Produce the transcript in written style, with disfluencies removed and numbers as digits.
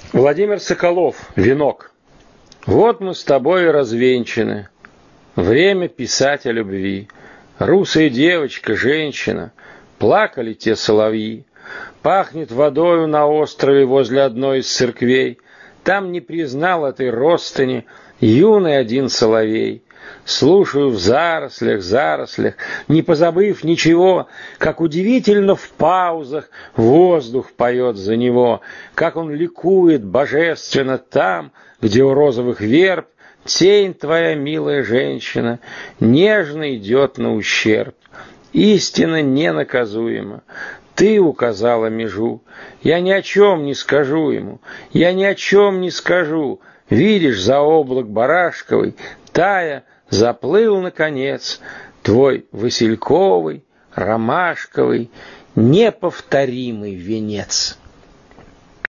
Владимир Соколов. Венок. Вот мы с тобой развенчаны. Время писать о любви. Русая девочка, женщина. Плакали те соловьи. Пахнет водою на острове возле одной из церквей. Там не признал этой родственни юный один соловей. Слушаю в зарослях, не позабыв ничего, как удивительно в паузах воздух поет за него, как он ликует божественно там, где у розовых верб тень твоя, милая женщина, нежно идет на ущерб. Истина ненаказуема. Ты указала межу. Я ни о чем не скажу ему. Я ни о чем не скажу. Видишь, за облак барашковый, тая, заплыл, наконец, твой васильковый, ромашковый, неповторимый венец.